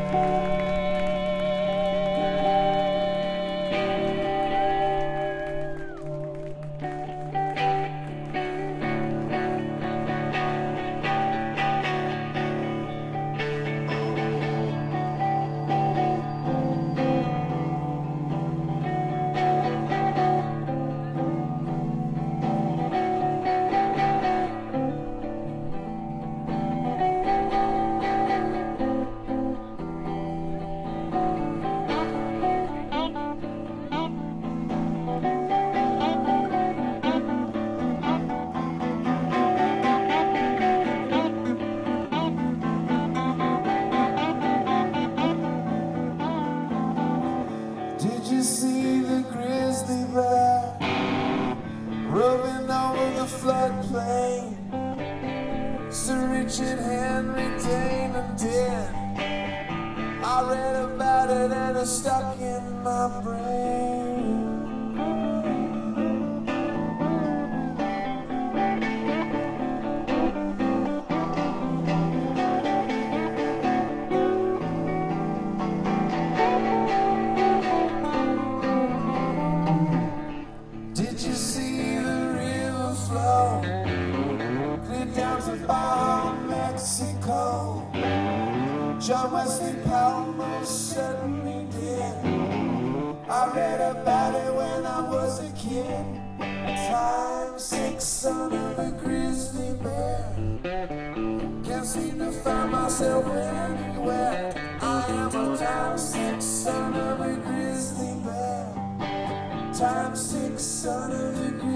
Did you see the grizzly bear roving over the floodplain? Sir Richard Henry Dane and dead. I read about it and it's stuck in my brain. Did you see the river flow clear down to Baja, Mexico? John Wesley Powell most certainly did. I read about it when I was a kid. Time sick son of a grizzly bear. Can't seem to find myself anywhere. I am a time sick son of a grizzly bear. Time sick son of a grizzly bear.